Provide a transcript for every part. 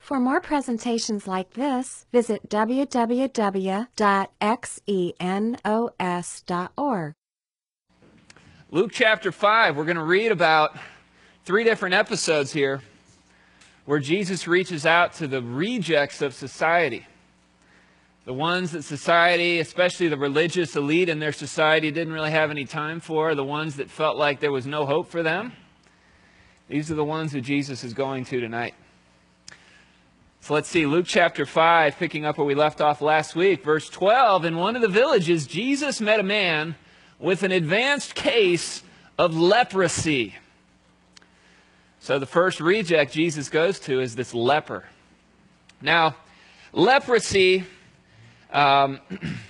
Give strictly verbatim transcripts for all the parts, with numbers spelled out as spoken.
For more presentations like this, visit w w w dot xenos dot org. Luke chapter five, we're going to read about three different episodes here where Jesus reaches out to the rejects of society. The ones that society, especially the religious elite in their society, didn't really have any time for, the ones that felt like there was no hope for them. These are the ones that Jesus is going to tonight. So let's see, Luke chapter five, picking up where we left off last week, verse twelve. In one of the villages, Jesus met a man with an advanced case of leprosy. So the first reject Jesus goes to is this leper. Now, leprosy, um,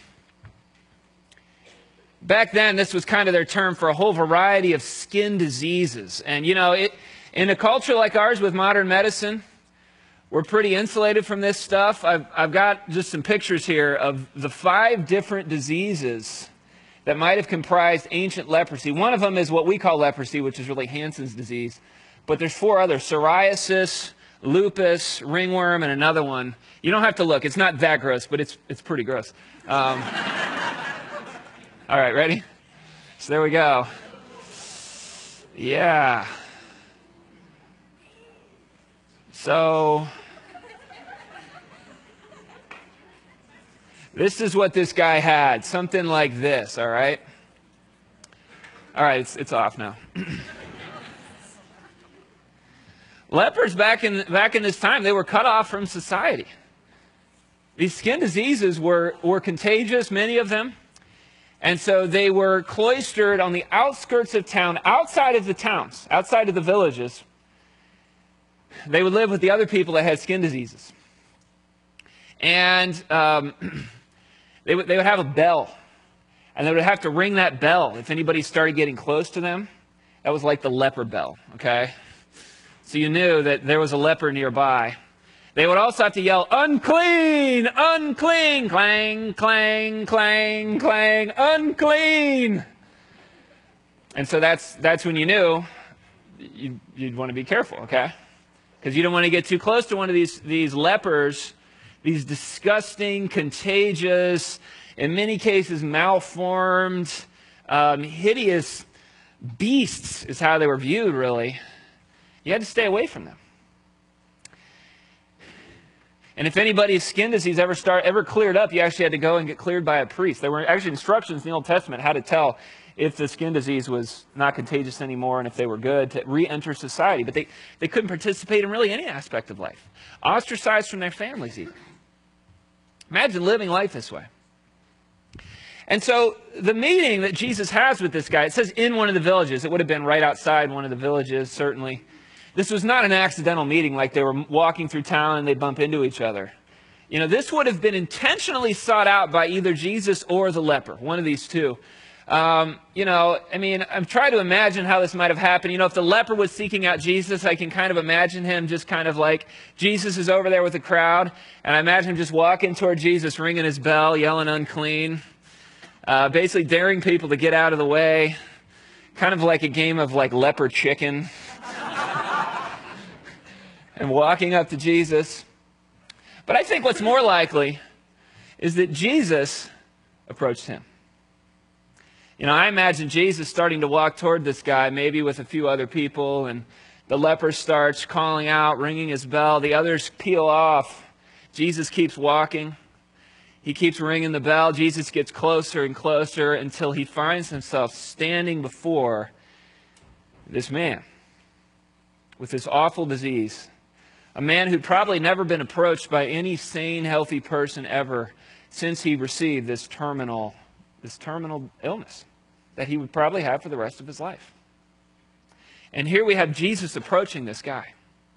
back then this was kind of their term for a whole variety of skin diseases. And you know, it, in a culture like ours with modern medicine, we're pretty insulated from this stuff. I've, I've got just some pictures here of the five different diseases that might have comprised ancient leprosy. One of them is what we call leprosy, which is really Hansen's disease. But there's four others: psoriasis, lupus, ringworm, and another one. You don't have to look. It's not that gross, but it's, it's pretty gross. Um, all right, ready? So there we go. Yeah. So this is what this guy had. Something like this, all right? All right, it's, it's off now. Lepers back in, back in this time, they were cut off from society. These skin diseases were, were contagious, many of them. And so they were cloistered on the outskirts of town, outside of the towns, outside of the villages. They would live with the other people that had skin diseases. And um, they, would, they would have a bell. And they would have to ring that bell if anybody started getting close to them. That was like the leper bell, okay? So you knew that there was a leper nearby. They would also have to yell, "Unclean! Unclean! Clang, clang, clang, clang, unclean!" And so that's, that's when you knew you'd, you'd want to be careful, okay? Because you don't want to get too close to one of these, these lepers, these disgusting, contagious, in many cases malformed, um, hideous beasts is how they were viewed, really. You had to stay away from them. And if anybody's skin disease ever start, ever cleared up, you actually had to go and get cleared by a priest. There were actually instructions in the Old Testament how to tell if the skin disease was not contagious anymore and if they were good to re-enter society. But they, they couldn't participate in really any aspect of life. Ostracized from their families even. Imagine living life this way. And so the meeting that Jesus has with this guy, it says in one of the villages. It would have been right outside one of the villages, certainly. This was not an accidental meeting like they were walking through town and they bump into each other. You know, this would have been intentionally sought out by either Jesus or the leper, one of these two. Um, you know, I mean, I'm trying to imagine how this might have happened. You know, if the leper was seeking out Jesus, I can kind of imagine him just kind of like, Jesus is over there with the crowd, and I imagine him just walking toward Jesus, ringing his bell, yelling unclean, uh, basically daring people to get out of the way, kind of like a game of like leper chicken, and walking up to Jesus. But I think what's more likely is that Jesus approached him. You know, I imagine Jesus starting to walk toward this guy, maybe with a few other people, and the leper starts calling out, ringing his bell. The others peel off. Jesus keeps walking. He keeps ringing the bell. Jesus gets closer and closer until he finds himself standing before this man with this awful disease. A man who'd probably never been approached by any sane, healthy person ever since he received this terminal, this terminal illness that he would probably have for the rest of his life. And here we have Jesus approaching this guy.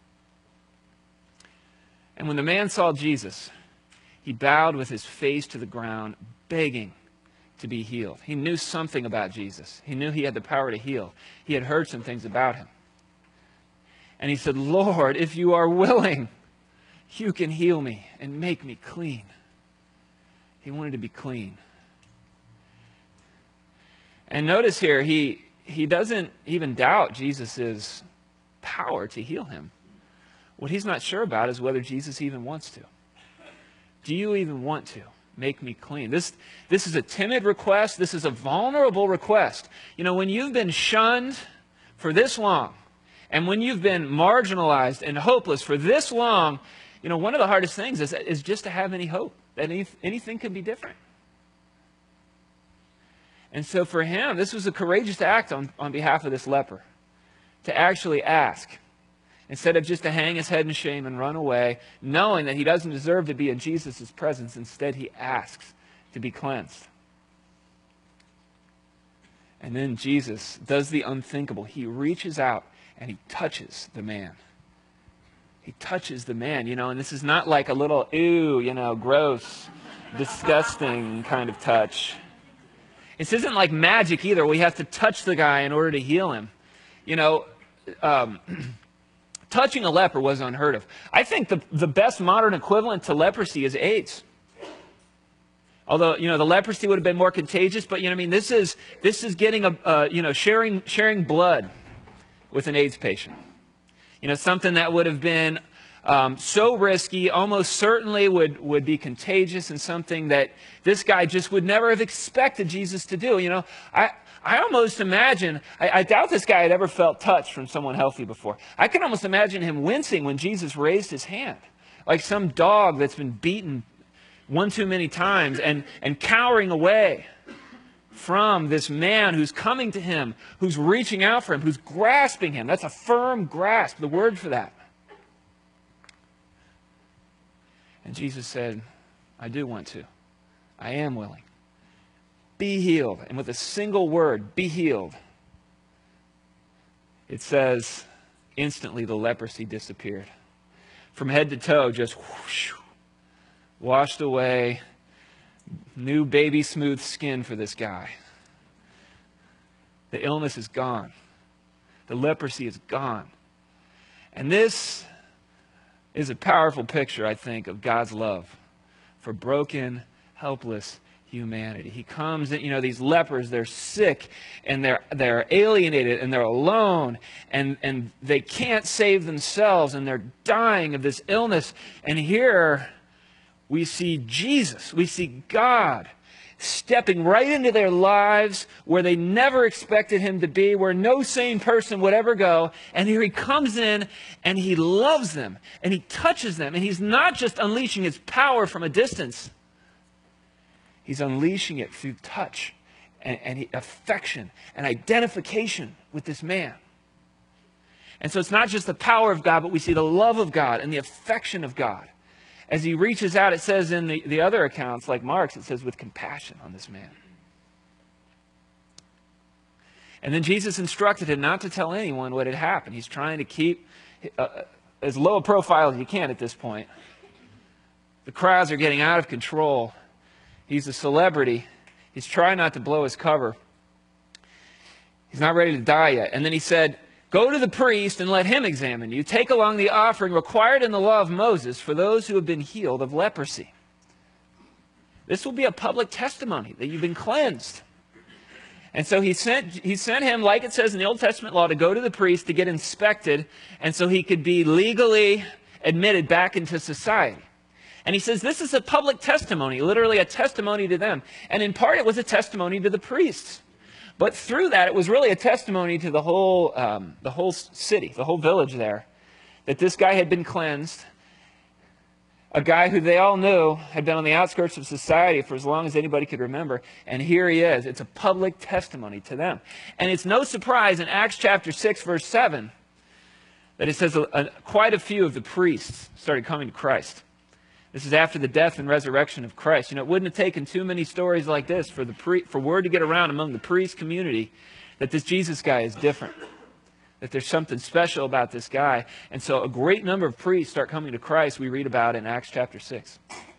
And when the man saw Jesus, he bowed with his face to the ground, begging to be healed. He knew something about Jesus. He knew he had the power to heal. He had heard some things about him. And he said, "Lord, if you are willing, you can heal me and make me clean." He wanted to be clean. And notice here, he, he doesn't even doubt Jesus' power to heal him. What he's not sure about is whether Jesus even wants to. Do you even want to make me clean? This, this is a timid request. This is a vulnerable request. You know, when you've been shunned for this long, and when you've been marginalized and hopeless for this long, you know, one of the hardest things is, is just to have any hope that any, anything could be different. And so for him, this was a courageous act on, on behalf of this leper, to actually ask, instead of just to hang his head in shame and run away, knowing that he doesn't deserve to be in Jesus' presence. Instead, he asks to be cleansed. And then Jesus does the unthinkable. He reaches out and he touches the man. He touches the man, you know, and this is not like a little, ew, you know, gross, disgusting kind of touch. This isn't like magic either. We have to touch the guy in order to heal him. You know, um, touching a leper was unheard of. I think the, the best modern equivalent to leprosy is AIDS. Although, you know, the leprosy would have been more contagious, but, you know, I mean, this is, this is getting, a, uh, you know, sharing, sharing blood with an AIDS patient. You know, something that would have been um, so risky, almost certainly would, would be contagious, and something that this guy just would never have expected Jesus to do. You know, I, I almost imagine, I, I doubt this guy had ever felt touched from someone healthy before. I can almost imagine him wincing when Jesus raised his hand, like some dog that's been beaten one too many times and, and cowering away from this man who's coming to him, who's reaching out for him, who's grasping him. That's a firm grasp, the word for that. And Jesus said, I do want to. I am willing. Be healed. And with a single word, be healed, it says, instantly the leprosy disappeared. From head to toe, just whoosh, washed away. New baby smooth skin for this guy. The illness is gone. The leprosy is gone. And this is a powerful picture, I think, of God's love for broken, helpless humanity. He comes, and, you know, these lepers, they're sick, and they're they're alienated, and they're alone, and, and they can't save themselves, and they're dying of this illness. And here we see Jesus, we see God stepping right into their lives where they never expected him to be, where no sane person would ever go. And here he comes in and he loves them and he touches them. And he's not just unleashing his power from a distance. He's unleashing it through touch and, and he, affection and identification with this man. And so it's not just the power of God, but we see the love of God and the affection of God. As he reaches out, it says in the, the other accounts, like Mark's, it says with compassion on this man. And then Jesus instructed him not to tell anyone what had happened. He's trying to keep uh, as low a profile as he can at this point. The crowds are getting out of control. He's a celebrity. He's trying not to blow his cover. He's not ready to die yet. And then he said, go to the priest and let him examine you. Take along the offering required in the law of Moses for those who have been healed of leprosy. This will be a public testimony that you've been cleansed. And so he sent, he sent him, like it says in the Old Testament law, to go to the priest to get inspected, and so he could be legally admitted back into society. And he says this is a public testimony, literally a testimony to them. And in part it was a testimony to the priests. But through that, it was really a testimony to the whole, um, the whole city, the whole village there, that this guy had been cleansed, a guy who they all knew had been on the outskirts of society for as long as anybody could remember. And here he is. It's a public testimony to them. And it's no surprise in Acts chapter six, verse seven, that it says a, a, quite a few of the priests started coming to Christ. This is after the death and resurrection of Christ. You know, it wouldn't have taken too many stories like this for the pre- for word to get around among the priest community that this Jesus guy is different, that there's something special about this guy. And so a great number of priests start coming to Christ, we read about in Acts chapter six.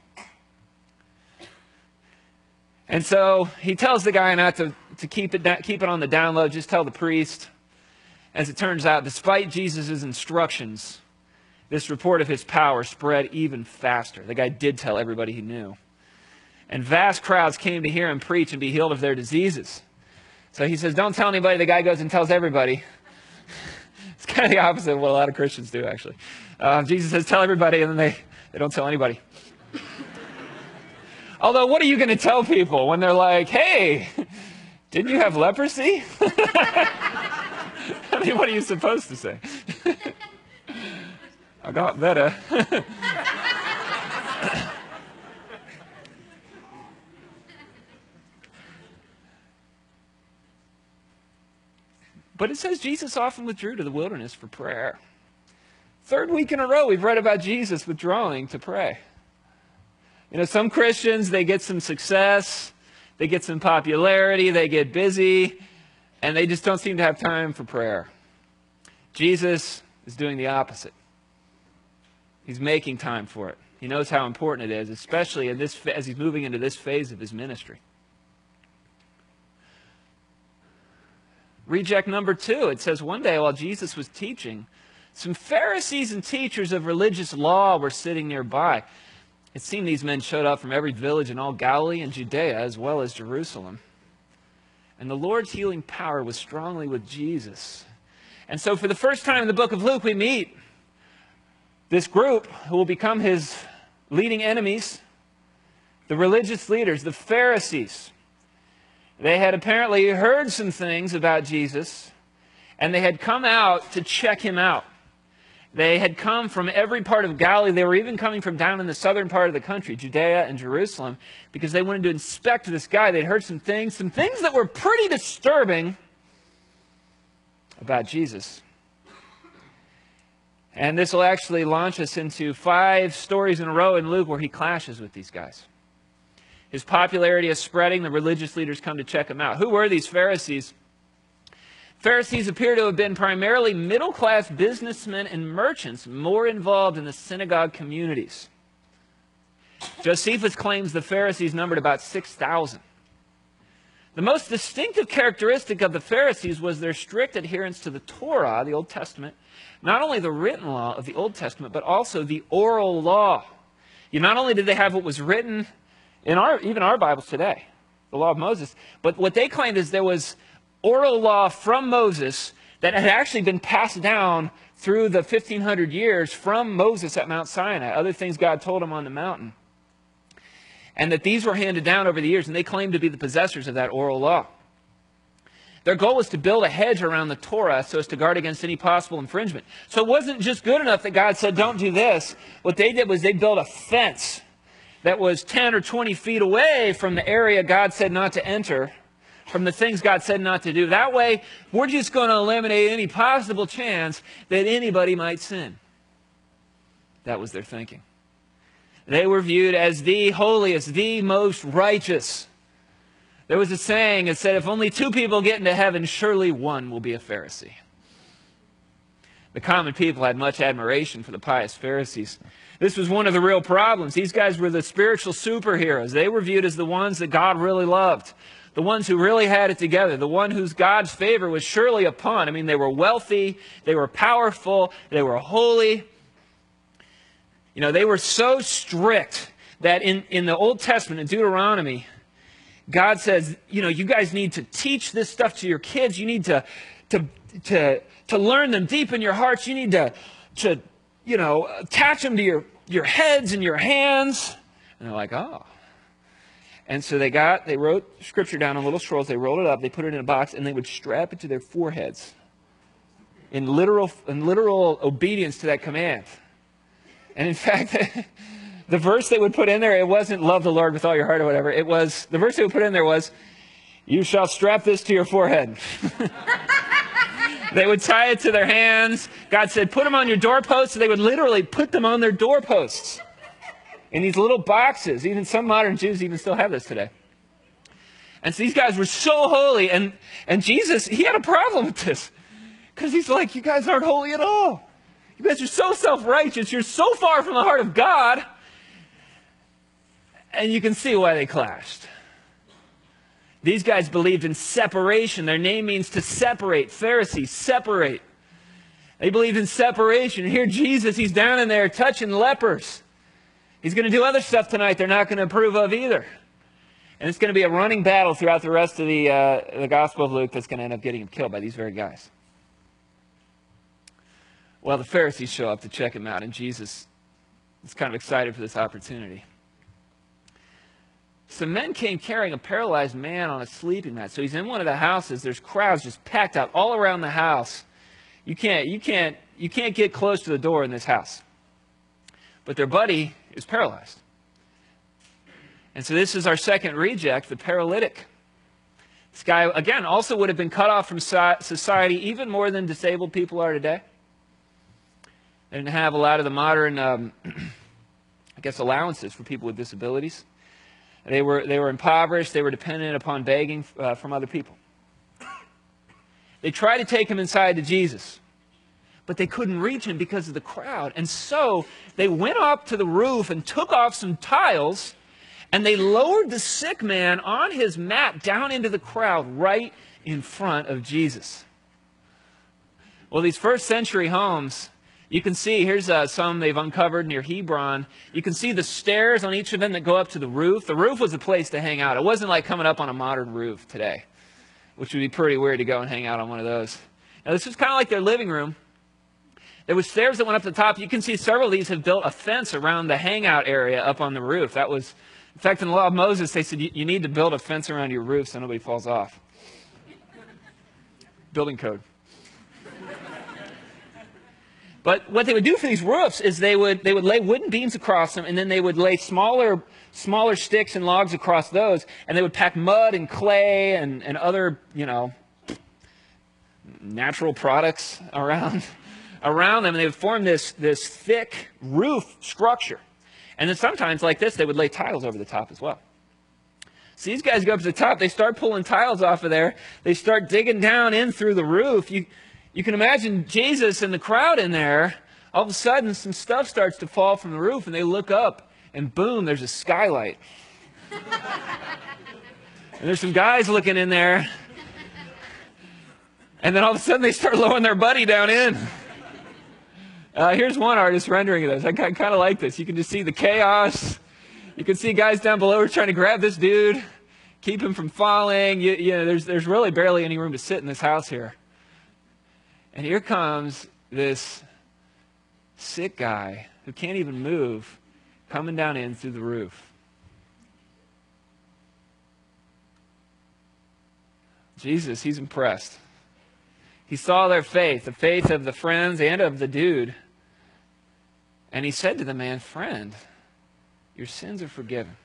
And so he tells the guy not to, to keep it keep it on the down low, just tell the priest. As it turns out, despite Jesus' instructions, this report of his power spread even faster. The guy did tell everybody he knew. And vast crowds came to hear him preach and be healed of their diseases. So he says, don't tell anybody. The guy goes and tells everybody. It's kind of the opposite of what a lot of Christians do, actually. Uh, Jesus says, tell everybody, and then they, they don't tell anybody. Although, what are you going to tell people when they're like, hey, didn't you have leprosy? I mean, what are you supposed to say? I got better. But it says Jesus often withdrew to the wilderness for prayer. Third week in a row, we've read about Jesus withdrawing to pray. You know, some Christians, they get some success, they get some popularity, they get busy, and they just don't seem to have time for prayer. Jesus is doing the opposite. He's making time for it. He knows how important it is, especially in this, as he's moving into this phase of his ministry. Reject number two, it says one day while Jesus was teaching, some Pharisees and teachers of religious law were sitting nearby. It seemed these men showed up from every village in all Galilee and Judea as well as Jerusalem. And the Lord's healing power was strongly with Jesus. And so for the first time in the book of Luke, we meet this group who will become his leading enemies, the religious leaders, the Pharisees. They had apparently heard some things about Jesus, and they had come out to check him out. They had come from every part of Galilee. They were even coming from down in the southern part of the country, Judea and Jerusalem, because they wanted to inspect this guy. They'd heard some things, some things that were pretty disturbing about Jesus. And this will actually launch us into five stories in a row in Luke where he clashes with these guys. His popularity is spreading. The religious leaders come to check him out. Who were these Pharisees? Pharisees appear to have been primarily middle-class businessmen and merchants more involved in the synagogue communities. Josephus claims the Pharisees numbered about six thousand. The most distinctive characteristic of the Pharisees was their strict adherence to the Torah, the Old Testament, not only the written law of the Old Testament, but also the oral law. You not only did they have what was written in our, even our Bibles today, the law of Moses, but what they claimed is there was oral law from Moses that had actually been passed down through the fifteen hundred years from Moses at Mount Sinai, other things God told him on the mountain. And that these were handed down over the years, and they claimed to be the possessors of that oral law. Their goal was to build a hedge around the Torah so as to guard against any possible infringement. So it wasn't just good enough that God said, don't do this. What they did was they built a fence that was ten or twenty feet away from the area God said not to enter, from the things God said not to do. That way, we're just going to eliminate any possible chance that anybody might sin. That was their thinking. They were viewed as the holiest, the most righteous. There was a saying that said, if only two people get into heaven, surely one will be a Pharisee. The common people had much admiration for the pious Pharisees. This was one of the real problems. These guys were the spiritual superheroes. They were viewed as the ones that God really loved, the ones who really had it together, the one whose God's favor was surely upon. I mean, they were wealthy, they were powerful, they were holy. You know, they were so strict that in, in the Old Testament, in Deuteronomy, God says, you know, you guys need to teach this stuff to your kids. You need to, to, to, to learn them deep in your hearts. You need to, to, you know, attach them to your, your heads and your hands. And they're like, oh. And so they got, they wrote scripture down on little scrolls. They rolled it up. They put it in a box, and they would strap it to their foreheads in literal, in literal obedience to that command. And in fact, the verse they would put in there, it wasn't love the Lord with all your heart or whatever. It was, the verse they would put in there was, you shall strap this to your forehead. They would tie it to their hands. God said, put them on your doorposts. So they would literally put them on their doorposts in these little boxes. Even some modern Jews even still have this today. And so these guys were so holy. And, and Jesus, he had a problem with this. Because he's like, you guys aren't holy at all. You guys are so self-righteous. You're so far from the heart of God. And you can see why they clashed. These guys believed in separation. Their name means to separate. Pharisees, separate. They believed in separation. Here Jesus, he's down in there touching lepers. He's going to do other stuff tonight they're not going to approve of either. And it's going to be a running battle throughout the rest of the, uh, the Gospel of Luke that's going to end up getting him killed by these very guys. Well, the Pharisees show up to check him out, and Jesus is kind of excited for this opportunity. Some men came carrying a paralyzed man on a sleeping mat. So he's in one of the houses. There's crowds just packed out all around the house. You can't, you can't, you can't get close to the door in this house. But their buddy is paralyzed. And so this is our second reject, the paralytic. This guy, again, also would have been cut off from society even more than disabled people are today. They didn't have a lot of the modern, um, I guess, allowances for people with disabilities. They were, they were impoverished. They were dependent upon begging uh, from other people. They tried to take him inside to Jesus, but they couldn't reach him because of the crowd. And so they went up to the roof and took off some tiles, and they lowered the sick man on his mat down into the crowd right in front of Jesus. Well, these first century homes, you can see, here's uh, some they've uncovered near Hebron. You can see the stairs on each of them that go up to the roof. The roof was a place to hang out. It wasn't like coming up on a modern roof today, which would be pretty weird to go and hang out on one of those. Now, this was kind of like their living room. There were stairs that went up to the top. You can see several of these have built a fence around the hangout area up on the roof. That was, in fact, in the law of Moses, they said you, you need to build a fence around your roof so nobody falls off. Building code. But what they would do for these roofs is they would, they would lay wooden beams across them, and then they would lay smaller, smaller sticks and logs across those, and they would pack mud and clay and, and other, you know, natural products around, around them, and they would form this, this thick roof structure. And then sometimes, like this, they would lay tiles over the top as well. So these guys go up to the top, they start pulling tiles off of there, they start digging down in through the roof. You, You can imagine Jesus and the crowd in there. All of a sudden, some stuff starts to fall from the roof, and they look up, and boom, there's a skylight. And there's some guys looking in there. And then all of a sudden, they start lowering their buddy down in. Uh, here's one artist rendering of this. I kind of like this. You can just see the chaos. You can see guys down below who are trying to grab this dude, keep him from falling. You, you know, there's, there's really barely any room to sit in this house here. And here comes this sick guy who can't even move, coming down in through the roof. Jesus, he's impressed. He saw their faith, the faith of the friends and of the dude. And he said to the man, "Friend, your sins are forgiven."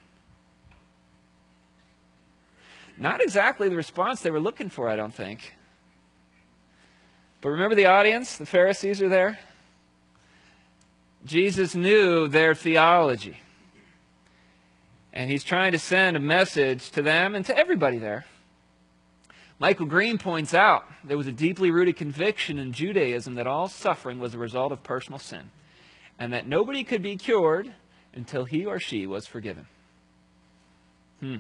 Not exactly the response they were looking for, I don't think. But remember the audience? The Pharisees are there. Jesus knew their theology. And he's trying to send a message to them and to everybody there. Michael Green points out there was a deeply rooted conviction in Judaism that all suffering was a result of personal sin, and that nobody could be cured until he or she was forgiven. Hmm.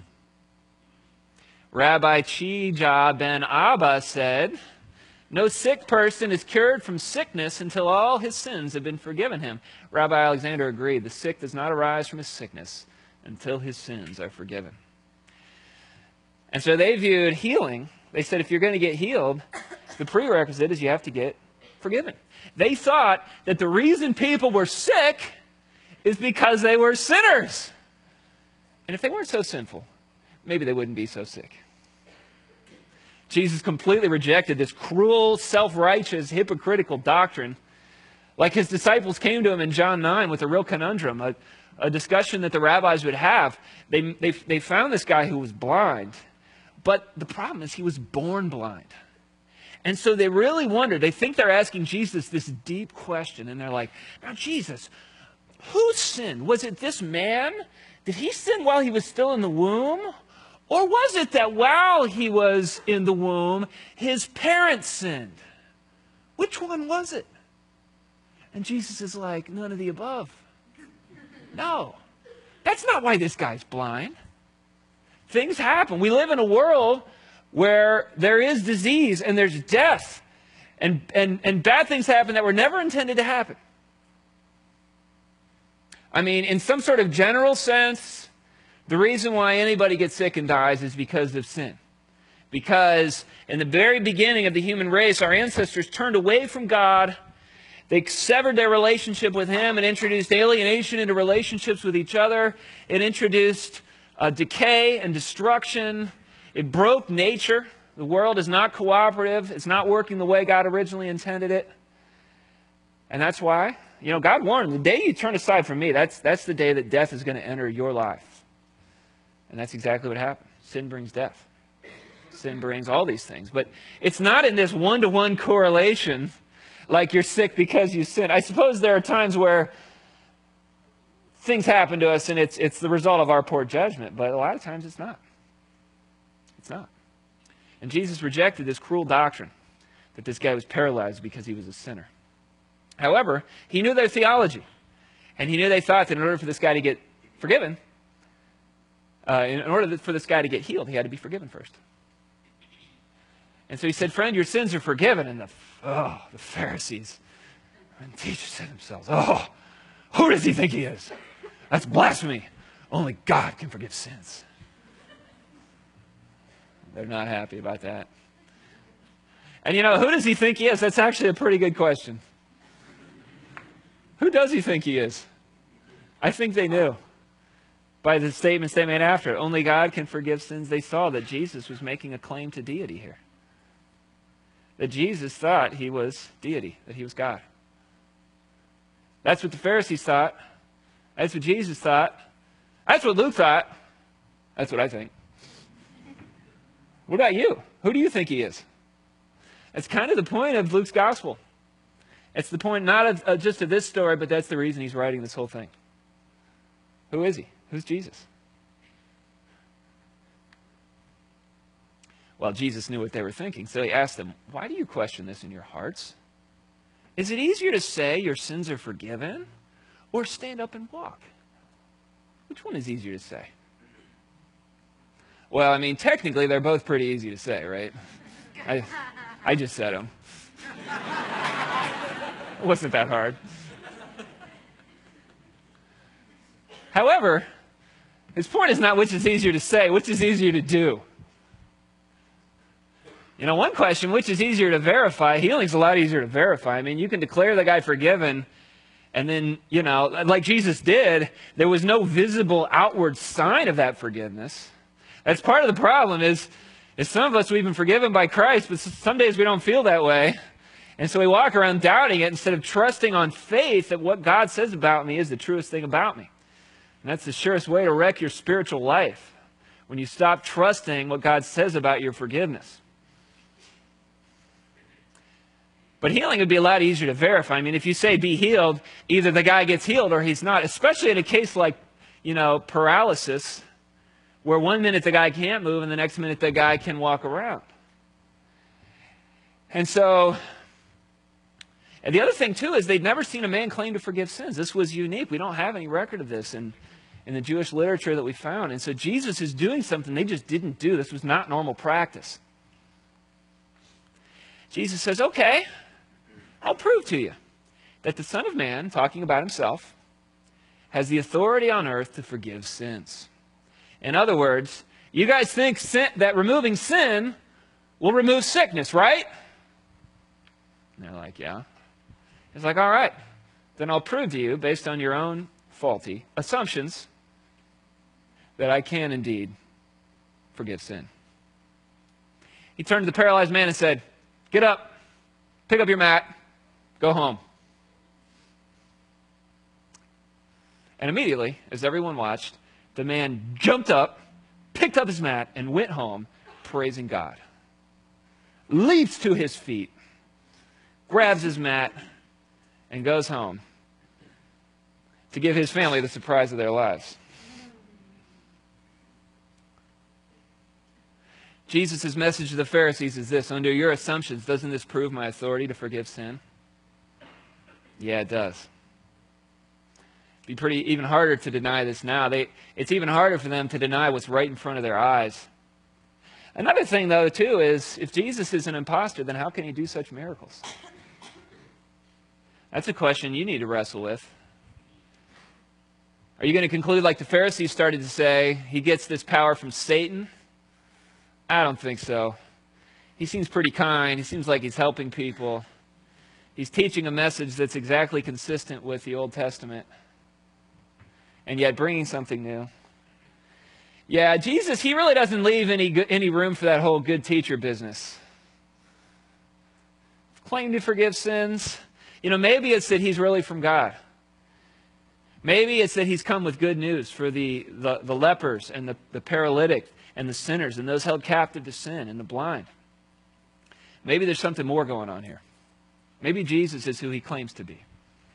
Rabbi Chija ben Abba said, "No sick person is cured from sickness until all his sins have been forgiven him." Rabbi Alexander agreed. The sick does not arise from his sickness until his sins are forgiven. And so they viewed healing. They said if you're going to get healed, the prerequisite is you have to get forgiven. They thought that the reason people were sick is because they were sinners. And if they weren't so sinful, maybe they wouldn't be so sick. Jesus completely rejected this cruel, self-righteous, hypocritical doctrine. Like his disciples came to him in John nine with a real conundrum, a, a discussion that the rabbis would have. They, they, they found this guy who was blind, but the problem is he was born blind. And so they really wondered. They think they're asking Jesus this deep question, and they're like, "Now, Jesus, who sinned? Was it this man? Did he sin while he was still in the womb? Or was it that while he was in the womb, his parents sinned? Which one was it?" And Jesus is like, "None of the above." No, that's not why this guy's blind. Things happen. We live in a world where there is disease and there's death. And, and, and bad things happen that were never intended to happen. I mean, in some sort of general sense, the reason why anybody gets sick and dies is because of sin. Because in the very beginning of the human race, our ancestors turned away from God, They severed their relationship with him and introduced alienation into relationships with each other. It introduced uh, decay and destruction. It broke nature. The world is not cooperative. It's not working the way God originally intended it. And that's why, you know, God warned them, the day you turn aside from me, that's, that's the day that death is going to enter your life. And that's exactly what happened. Sin brings death. Sin brings all these things. But it's not in this one-to-one correlation like you're sick because you sin. I suppose there are times where things happen to us and it's, it's the result of our poor judgment, but a lot of times it's not. It's not. And Jesus rejected this cruel doctrine that this guy was paralyzed because he was a sinner. However, he knew their theology, and he knew they thought that in order for this guy to get forgiven, uh, in order for this guy to get healed, he had to be forgiven first. And so he said, friend, your sins are forgiven. And the, oh, the Pharisees and teachers said to themselves, oh, who does he think he is? That's blasphemy. Only God can forgive sins. They're not happy about that. And you know, who does he think he is? That's actually a pretty good question. Who does he think he is? I think they knew by the statements they made after it. Only God can forgive sins. They saw that Jesus was making a claim to deity here. That Jesus thought he was deity, that he was God. That's what the Pharisees thought. That's what Jesus thought. That's what Luke thought. That's what I think. What about you? Who do you think he is? That's kind of the point of Luke's gospel. It's the point not of, uh, just of this story, but that's the reason he's writing this whole thing. Who is he? Who's Jesus? Well, Jesus knew what they were thinking, so he asked them, why do you question this in your hearts? Is it easier to say your sins are forgiven or stand up and walk? Which one is easier to say? Well, I mean, technically, they're both pretty easy to say, right? I, I just said them. It wasn't that hard. However, his point is not which is easier to say, which is easier to do. You know, one question, which is easier to verify? Healing's a lot easier to verify. I mean, you can declare the guy forgiven, and then, you know, like Jesus did, there was no visible outward sign of that forgiveness. That's part of the problem is, is some of us, we've been forgiven by Christ, but some days we don't feel that way. And so we walk around doubting it instead of trusting on faith that what God says about me is the truest thing about me. And that's the surest way to wreck your spiritual life, when you stop trusting what God says about your forgiveness. But healing would be a lot easier to verify. I mean, if you say be healed, either the guy gets healed or he's not, especially in a case like, you know, paralysis, where one minute the guy can't move and the next minute the guy can walk around. And so, and the other thing too is they'd never seen a man claim to forgive sins. This was unique. We don't have any record of this in, in the Jewish literature that we found. And so Jesus is doing something they just didn't do. This was not normal practice. Jesus says, okay, I'll prove to you that the Son of Man, talking about himself, has the authority on earth to forgive sins. In other words, you guys think sin, that removing sin will remove sickness, right? And they're like, yeah. He's like, all right, then I'll prove to you, based on your own faulty assumptions, that I can indeed forgive sin. He turned to the paralyzed man and said, get up, pick up your mat, go home. And immediately, as everyone watched, the man jumped up, picked up his mat, and went home praising God. Leaps to his feet, grabs his mat, and goes home to give his family the surprise of their lives. Jesus' message to the Pharisees is this: under your assumptions, doesn't this prove my authority to forgive sin? Yeah, it does. It'd be pretty even harder to deny this now. They, it's even harder for them to deny what's right in front of their eyes. Another thing, though, too, is if Jesus is an imposter, then how can he do such miracles? That's a question you need to wrestle with. Are you going to conclude, like the Pharisees started to say, he gets this power from Satan? I don't think so. He seems pretty kind. He seems like he's helping people. He's teaching a message that's exactly consistent with the Old Testament, and yet bringing something new. Yeah, Jesus, he really doesn't leave any, any room for that whole good teacher business. Claim to forgive sins. You know, maybe it's that he's really from God. Maybe it's that he's come with good news for the, the, the lepers and the, the paralytic and the sinners and those held captive to sin and the blind. Maybe there's something more going on here. Maybe Jesus is who he claims to be.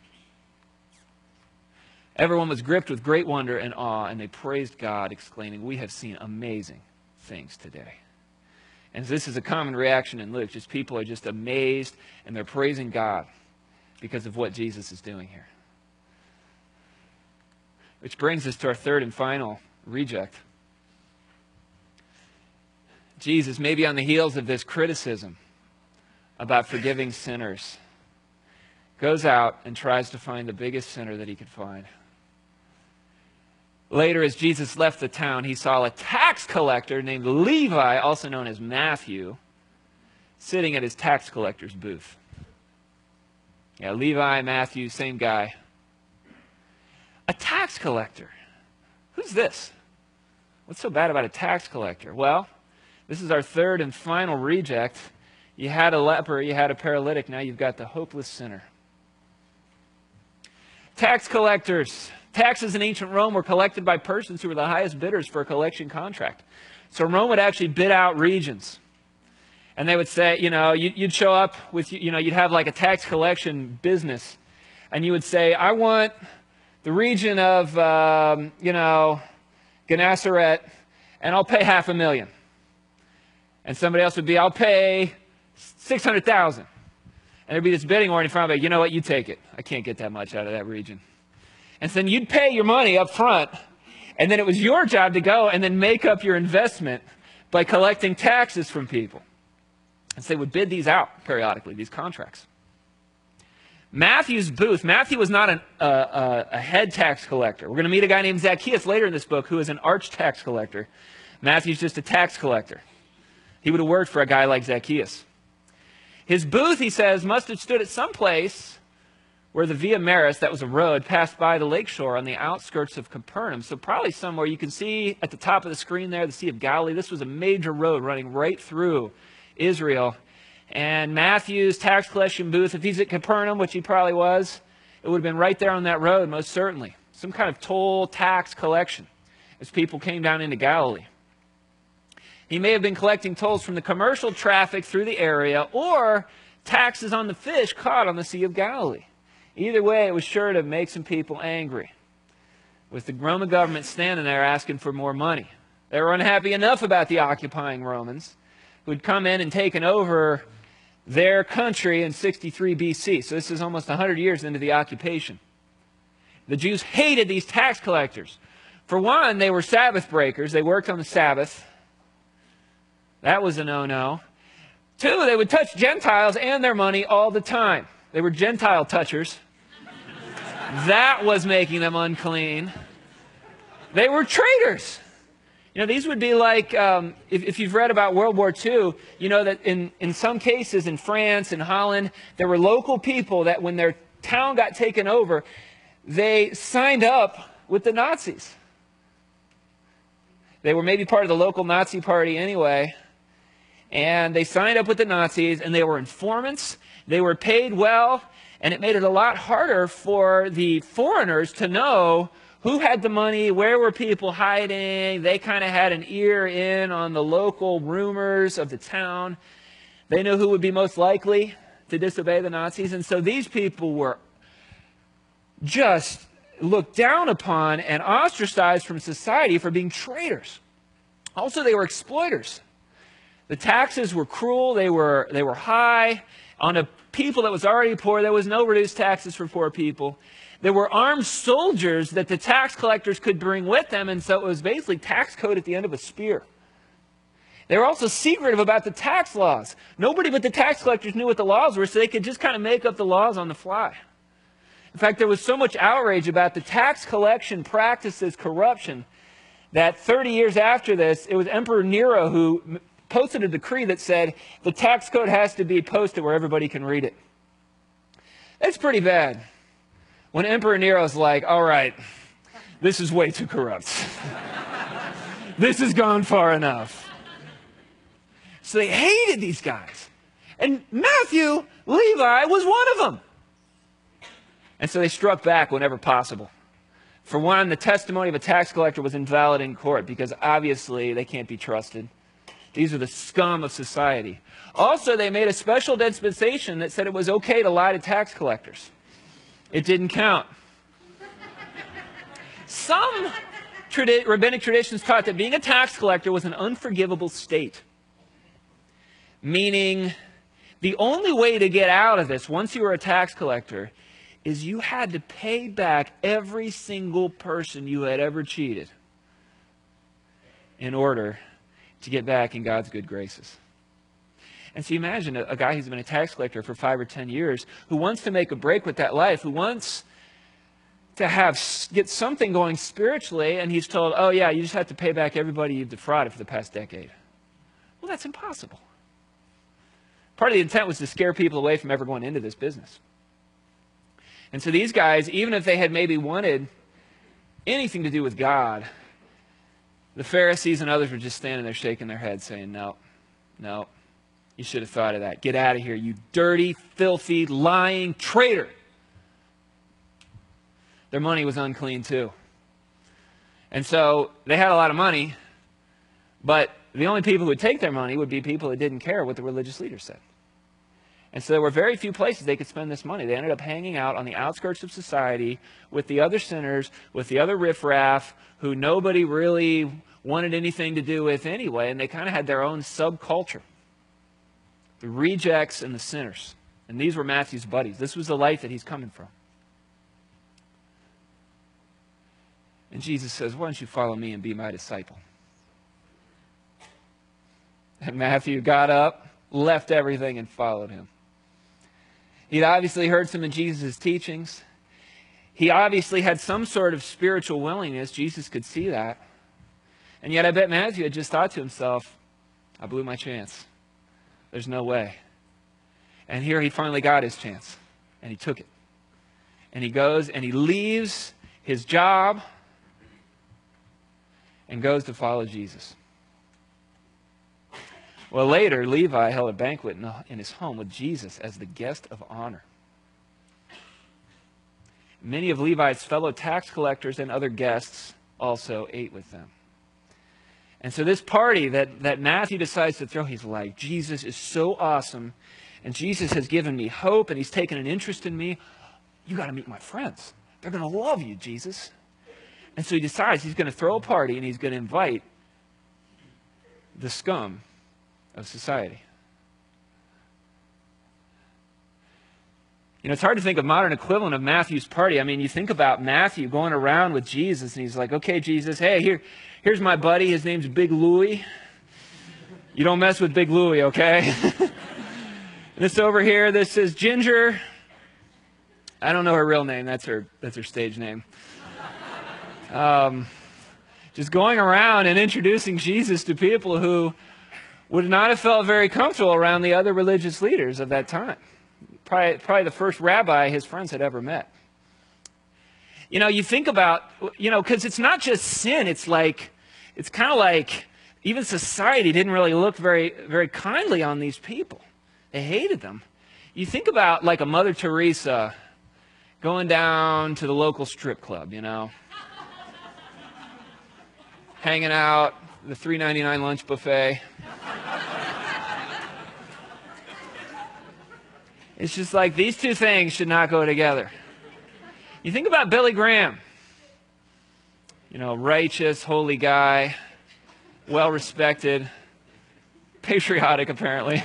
Everyone was gripped with great wonder and awe, and they praised God, exclaiming, "We have seen amazing things today." And this is a common reaction in Luke. Just people are just amazed, and they're praising God because of what Jesus is doing here. Which brings us to our third and final reject. Jesus, maybe on the heels of this criticism about forgiving sinners, goes out and tries to find the biggest sinner that he could find. Later, as Jesus left the town, he saw a tax collector named Levi, also known as Matthew, sitting at his tax collector's booth. Yeah, Levi, Matthew, same guy. A tax collector. Who's this? What's so bad about a tax collector? Well, this is our third and final reject. You had a leper, you had a paralytic, now you've got the hopeless sinner. Tax collectors. Taxes in ancient Rome were collected by persons who were the highest bidders for a collection contract. So Rome would actually bid out regions. And they would say, you know, you'd show up with, you know, you'd have like a tax collection business. And you would say, I want the region of, um, you know, Gennesaret, and I'll pay half a million. And somebody else would be, I'll pay six hundred thousand. And there'd be this bidding war in front of it. You know what? You take it. I can't get that much out of that region. And so then you'd pay your money up front, and then it was your job to go and then make up your investment by collecting taxes from people. And so they would bid these out periodically, these contracts. Matthew's booth. Matthew was not an, uh, uh, a head tax collector. We're going to meet a guy named Zacchaeus later in this book who is an arch tax collector. Matthew's just a tax collector. He would have worked for a guy like Zacchaeus. His booth, he says, must have stood at some place where the Via Maris, that was a road, passed by the lakeshore on the outskirts of Capernaum. So probably somewhere you can see at the top of the screen there, the Sea of Galilee. This was a major road running right through Israel. And Matthew's tax collection booth, if he's at Capernaum, which he probably was, it would have been right there on that road, most certainly. Some kind of toll tax collection as people came down into Galilee. He may have been collecting tolls from the commercial traffic through the area or taxes on the fish caught on the Sea of Galilee. Either way, it was sure to make some people angry, with the Roman government standing there asking for more money. They were unhappy enough about the occupying Romans, who had come in and taken over their country in sixty-three B C. So this is almost one hundred years into the occupation. The Jews hated these tax collectors. For one, they were Sabbath breakers. They worked on the Sabbath. That was a no-no. Two, they would touch Gentiles and their money all the time. They were Gentile touchers. That was making them unclean. They were traitors. You know, these would be like, um, if, if you've read about World War Two, you know that in, in some cases in France and Holland, there were local people that when their town got taken over, they signed up with the Nazis. They were maybe part of the local Nazi party anyway. And they signed up with the Nazis, and they were informants. They were paid well, and it made it a lot harder for the foreigners to know who had the money, where were people hiding. They kind of had an ear in on the local rumors of the town. They knew who would be most likely to disobey the Nazis. And so these people were just looked down upon and ostracized from society for being traitors. Also, they were exploiters. The taxes were cruel. They were, they were high. On a people that was already poor, there was no reduced taxes for poor people. There were armed soldiers that the tax collectors could bring with them, and so it was basically tax code at the end of a spear. They were also secretive about the tax laws. Nobody but the tax collectors knew what the laws were, so they could just kind of make up the laws on the fly. In fact, there was so much outrage about the tax collection practices, corruption, that thirty years after this, it was Emperor Nero who posted a decree that said the tax code has to be posted where everybody can read it. It's pretty bad. When Emperor Nero's like, all right, this is way too corrupt. This has gone far enough. So they hated these guys. And Matthew, Levi, was one of them. And so they struck back whenever possible. For one, the testimony of a tax collector was invalid in court because obviously they can't be trusted. These are the scum of society. Also, they made a special dispensation that said it was okay to lie to tax collectors. It didn't count. Some tradi- rabbinic traditions taught that being a tax collector was an unforgivable state. Meaning, the only way to get out of this once you were a tax collector is you had to pay back every single person you had ever cheated in order to get back in God's good graces. And so you imagine a, a guy who's been a tax collector for five or ten years who wants to make a break with that life, who wants to have get something going spiritually, and he's told, oh yeah, you just have to pay back everybody you've defrauded for the past decade. Well, that's impossible. Part of the intent was to scare people away from ever going into this business. And so these guys, even if they had maybe wanted anything to do with God, the Pharisees and others were just standing there shaking their heads saying, no, no, you should have thought of that. Get out of here, you dirty, filthy, lying traitor. Their money was unclean too. And so they had a lot of money, but the only people who would take their money would be people that didn't care what the religious leaders said. And so there were very few places they could spend this money. They ended up hanging out on the outskirts of society with the other sinners, with the other riffraff, who nobody really wanted anything to do with anyway, and they kind of had their own subculture. The rejects and the sinners. And these were Matthew's buddies. This was the life that he's coming from. And Jesus says, why don't you follow me and be my disciple? And Matthew got up, left everything, and followed him. He'd obviously heard some of Jesus' teachings. He obviously had some sort of spiritual willingness. Jesus could see that. And yet I bet Matthew had just thought to himself, I blew my chance. There's no way. And here he finally got his chance. And he took it. And he goes and he leaves his job and goes to follow Jesus. Well, later, Levi held a banquet in his home with Jesus as the guest of honor. Many of Levi's fellow tax collectors and other guests also ate with them. And so this party that, that Matthew decides to throw, he's like, Jesus is so awesome, and Jesus has given me hope, and he's taken an interest in me. You got to meet my friends. They're going to love you, Jesus. And so he decides he's going to throw a party, and he's going to invite the scum of society. You know, it's hard to think of modern equivalent of Matthew's party. I mean, you think about Matthew going around with Jesus, and he's like, okay, Jesus, hey, here, here's my buddy. His name's Big Louie. You don't mess with Big Louie, okay? This over here, this is Ginger. I don't know her real name. That's her, that's her stage name. Um, just going around and introducing Jesus to people who would not have felt very comfortable around the other religious leaders of that time. Probably, probably the first rabbi his friends had ever met. You know, you think about, you know, because it's not just sin. It's like, it's kind of like even society didn't really look very, very kindly on these people. They hated them. You think about like a Mother Teresa going down to the local strip club, you know, hanging out, the three ninety-nine lunch buffet. It's just like these two things should not go together. You think about Billy Graham, you know, righteous, holy guy, well respected, patriotic apparently.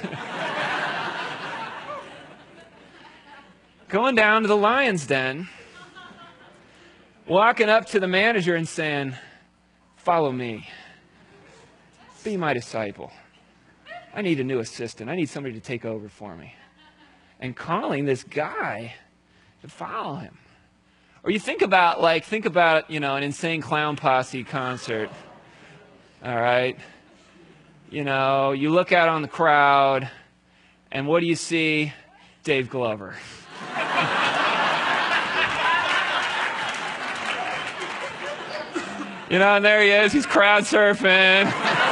Going down to the lion's den, walking up to the manager and saying, follow me. Be my disciple. I need a new assistant. I need somebody to take over for me. And calling this guy to follow him. Or you think about, like, think about, you know, an Insane Clown Posse concert. All right? You know, you look out on the crowd, and what do you see? Dave Glover. You know, and there he is. He's crowd surfing.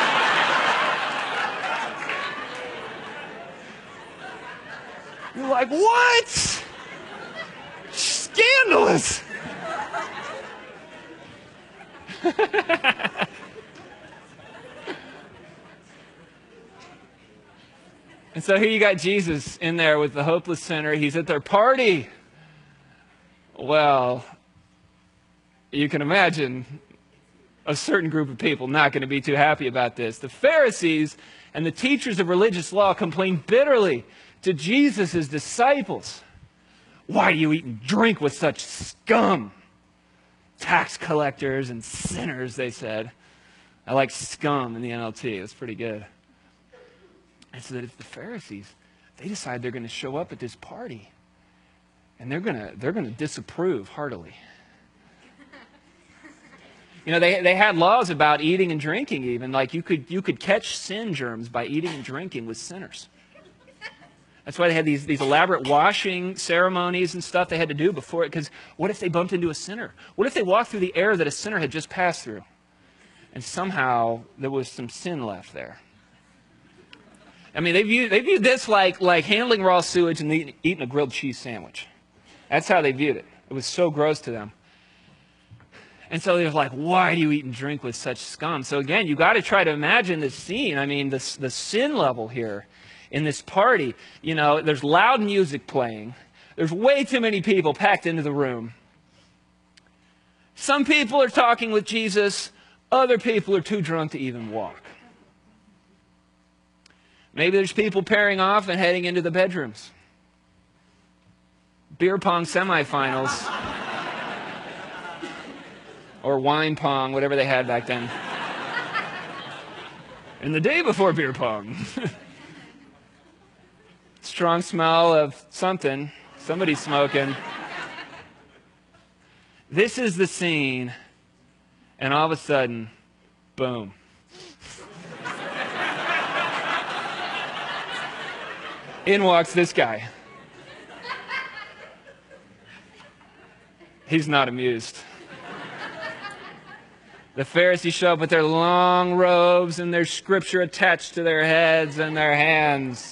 You're like, what? Scandalous. And so here you got Jesus in there with the hopeless sinner. He's at their party. Well, you can imagine a certain group of people not going to be too happy about this. The Pharisees and the teachers of religious law complained bitterly to Jesus' disciples. Why do you eat and drink with such scum? Tax collectors and sinners, they said. I like scum in the N L T. That's pretty good. And so that if the Pharisees, they decide they're going to show up at this party, and they're going to they're going to disapprove heartily. You know, they they had laws about eating and drinking even. Like you could you could catch sin germs by eating and drinking with sinners. That's why they had these, these elaborate washing ceremonies and stuff they had to do before it. Because what if they bumped into a sinner? What if they walked through the air that a sinner had just passed through? And somehow there was some sin left there. I mean, they viewed, they viewed this like, like handling raw sewage and eating, eating a grilled cheese sandwich. That's how they viewed it. It was so gross to them. And so they were like, why do you eat and drink with such scum? So again, you got to try to imagine this scene. I mean, the, the sin level here. In this party, you know, there's loud music playing. There's way too many people packed into the room. Some people are talking with Jesus. Other people are too drunk to even walk. Maybe there's people pairing off and heading into the bedrooms. Beer pong semifinals. Or wine pong, whatever they had back then. And the day before beer pong. Strong smell of something. Somebody's smoking. This is the scene, and all of a sudden, boom. In walks this guy. He's not amused. The Pharisees show up with their long robes and their scripture attached to their heads and their hands.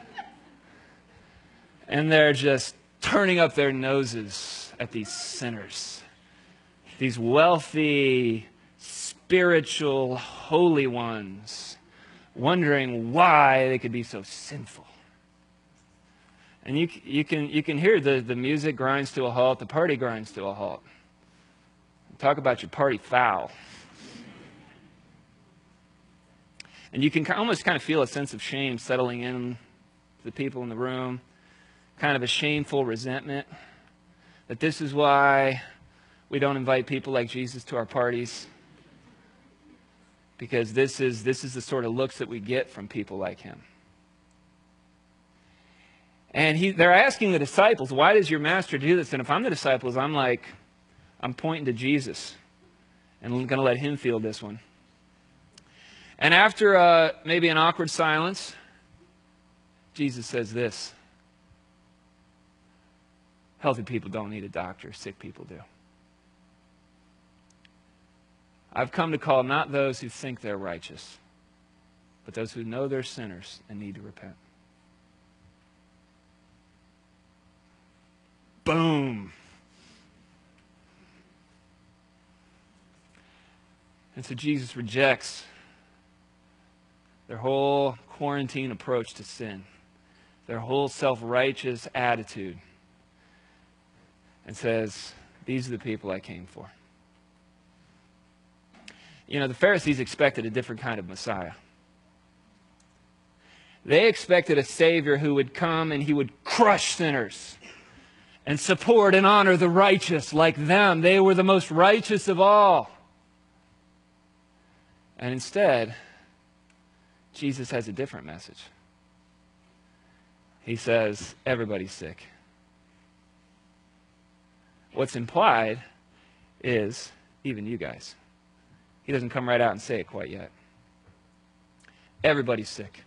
And they're just turning up their noses at these sinners. These wealthy, spiritual, holy ones, wondering why they could be so sinful. And you, you, can, you can hear the, the music grinds to a halt, the party grinds to a halt. Talk about your party foul. And you can almost kind of feel a sense of shame settling in to the people in the room. Kind of a shameful resentment that this is why we don't invite people like Jesus to our parties, because this is this is the sort of looks that we get from people like him. And he, they're asking the disciples, why does your master do this? And if I'm the disciples, I'm like, I'm pointing to Jesus, and I'm going to let him feel this one. And after uh, maybe an awkward silence, Jesus says this. Healthy people don't need a doctor. Sick people do. I've come to call not those who think they're righteous, but those who know they're sinners and need to repent. Boom. And so Jesus rejects their whole quarantine approach to sin, their whole self-righteous attitude, and says, these are the people I came for. You know, the Pharisees expected a different kind of Messiah. They expected a Savior who would come and he would crush sinners and support and honor the righteous like them. They were the most righteous of all. And instead, Jesus has a different message. He says, everybody's sick. What's implied is even you guys. He doesn't come right out and say it quite yet. Everybody's sick.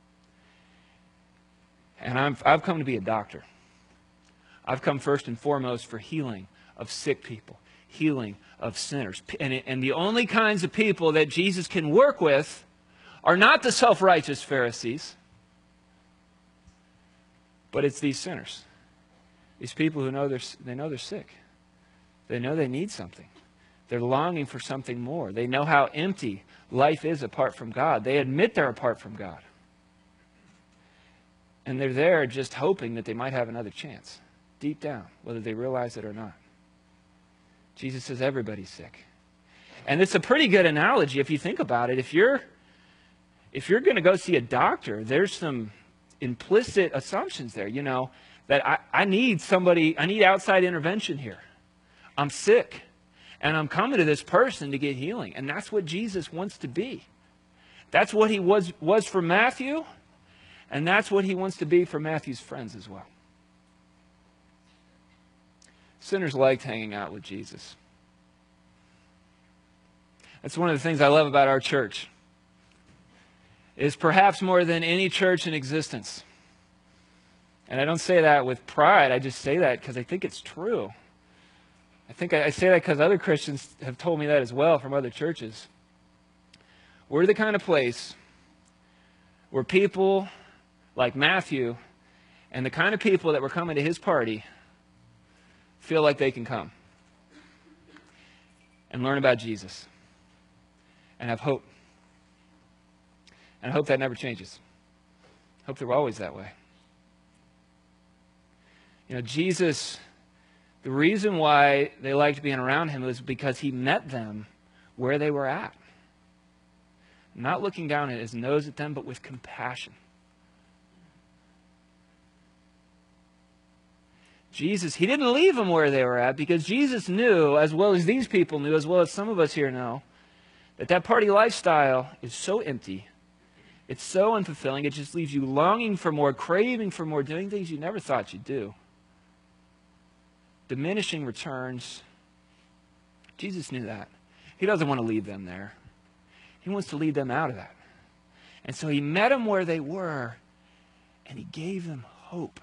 And I'm, I've come to be a doctor. I've come first and foremost for healing of sick people, healing of sinners. And, and the only kinds of people that Jesus can work with are not the self-righteous Pharisees, but it's these sinners. These people who know they're, they know they're sick. They know they need something. They're longing for something more. They know how empty life is apart from God. They admit they're apart from God. And they're there just hoping that they might have another chance, deep down, whether they realize it or not. Jesus says everybody's sick. And it's a pretty good analogy if you think about it. If you're, if you're going to go see a doctor, there's some implicit assumptions there, you know, that I, I need somebody, I need outside intervention here. I'm sick. And I'm coming to this person to get healing. And that's what Jesus wants to be. That's what he was, was for Matthew. And that's what he wants to be for Matthew's friends as well. Sinners liked hanging out with Jesus. That's one of the things I love about our church. Is perhaps more than any church in existence. And I don't say that with pride. I just say that because I think it's true. I think I, I say that because other Christians have told me that as well from other churches. We're the kind of place where people like Matthew and the kind of people that were coming to his party feel like they can come and learn about Jesus and have hope. And I hope that never changes. I hope they're always that way. You know, Jesus... The reason why they liked being around him was because he met them where they were at. Not looking down at his nose at them, but with compassion. Jesus, he didn't leave them where they were at because Jesus knew, as well as these people knew, as well as some of us here know, that that party lifestyle is so empty. It's so unfulfilling. It just leaves you longing for more, craving for more, doing things you never thought you'd do. Diminishing returns. Jesus knew that. He doesn't want to leave them there. He wants to lead them out of that. And so he met them where they were, and he gave them hope.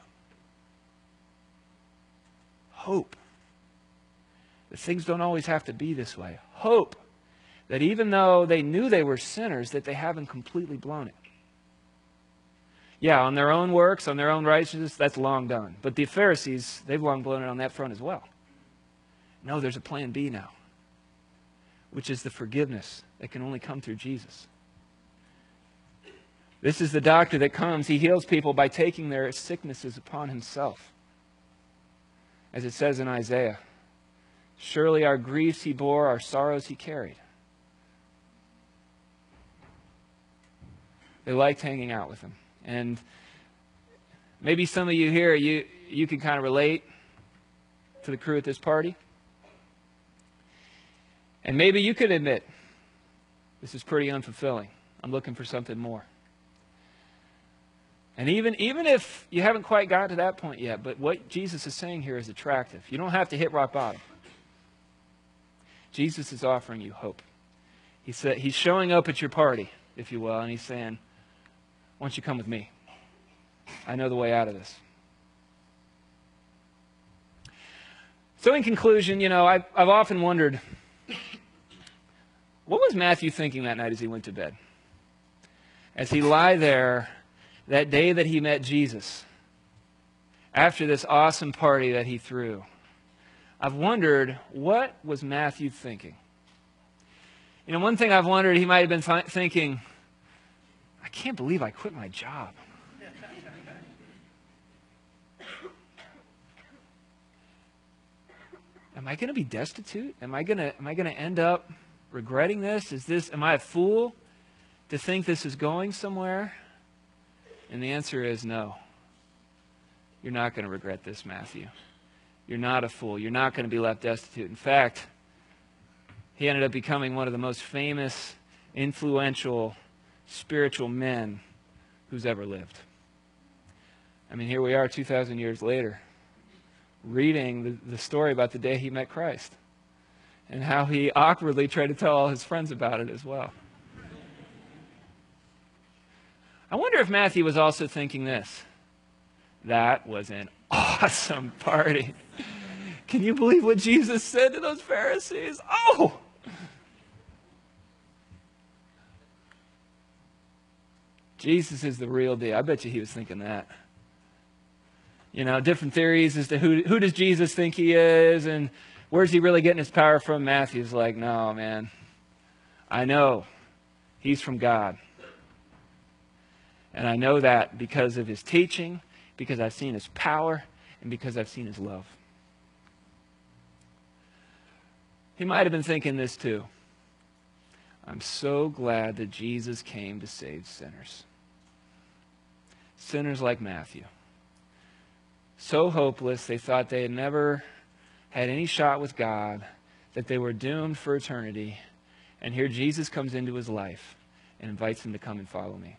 Hope. That things don't always have to be this way. Hope that even though they knew they were sinners, that they haven't completely blown it. Yeah, on their own works, on their own righteousness, that's long done. But the Pharisees, they've long blown it on that front as well. No, there's a plan B now, which is the forgiveness that can only come through Jesus. This is the doctor that comes. He heals people by taking their sicknesses upon himself. As it says in Isaiah, surely our griefs he bore, our sorrows he carried. They liked hanging out with him. And maybe some of you here, you, you can kind of relate to the crew at this party. And maybe you could admit, this is pretty unfulfilling. I'm looking for something more. And even, even if you haven't quite got to that point yet, but what Jesus is saying here is attractive. You don't have to hit rock bottom. Jesus is offering you hope. He said, he's showing up at your party, if you will, and he's saying, why don't you come with me? I know the way out of this. So in conclusion, you know, I've, I've often wondered, what was Matthew thinking that night as he went to bed? As he lay there that day that he met Jesus, after this awesome party that he threw, I've wondered, what was Matthew thinking? You know, one thing I've wondered, he might have been th- thinking, I can't believe I quit my job. Am I going to be destitute? Am I going to am I going to end up regretting this? Is this am I a fool to think this is going somewhere? And the answer is no. You're not going to regret this, Matthew. You're not a fool. You're not going to be left destitute. In fact, he ended up becoming one of the most famous, influential, spiritual men who's ever lived. I mean, here we are two thousand years later, reading the, the story about the day he met Christ and how he awkwardly tried to tell all his friends about it as well. I wonder if Matthew was also thinking this. That was an awesome party. Can you believe what Jesus said to those Pharisees? Oh! Jesus is the real deal. I bet you he was thinking that. You know, different theories as to who, who does Jesus think he is and where's he really getting his power from? Matthew's like, no, man. I know he's from God. And I know that because of his teaching, because I've seen his power, and because I've seen his love. He might have been thinking this too. I'm so glad that Jesus came to save sinners. Sinners like Matthew. So hopeless, they thought they had never had any shot with God, that they were doomed for eternity. And here Jesus comes into his life and invites him to come and follow me.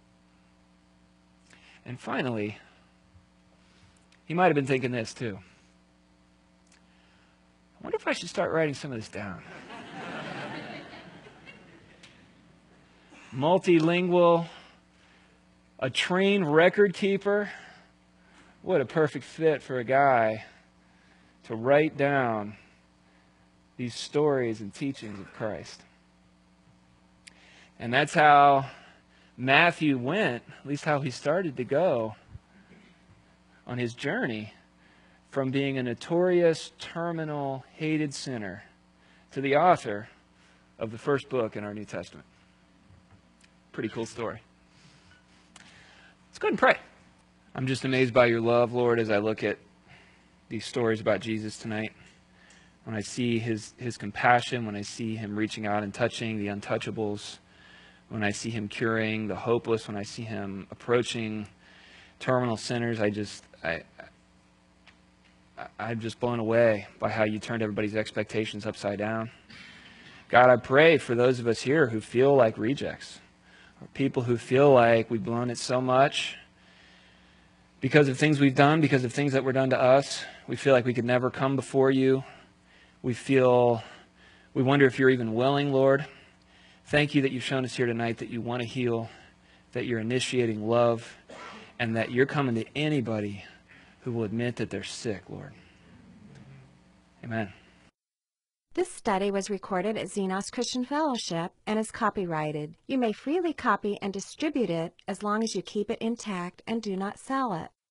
And finally, he might have been thinking this too. I wonder if I should start writing some of this down. Multilingual, a trained record keeper. What a perfect fit for a guy to write down these stories and teachings of Christ. And that's how Matthew went, at least how he started to go on his journey from being a notorious, terminal, hated sinner to the author of the first book in our New Testament. Pretty cool story. Let's go ahead and pray. I'm just amazed by your love, Lord, as I look at these stories about Jesus tonight. When I see his, his compassion, when I see him reaching out and touching the untouchables, when I see him curing the hopeless, when I see him approaching terminal sinners, I just, I, I, I'm just blown away by how you turned everybody's expectations upside down. God, I pray for those of us here who feel like rejects, or people who feel like we've blown it so much because of things we've done, because of things that were done to us. We feel like we could never come before you. We feel, we wonder if you're even willing, Lord. Thank you that you've shown us here tonight that you want to heal, that you're initiating love, and that you're coming to anybody who will admit that they're sick, Lord. Amen. This study was recorded at Xenos Christian Fellowship and is copyrighted. You may freely copy and distribute it as long as you keep it intact and do not sell it.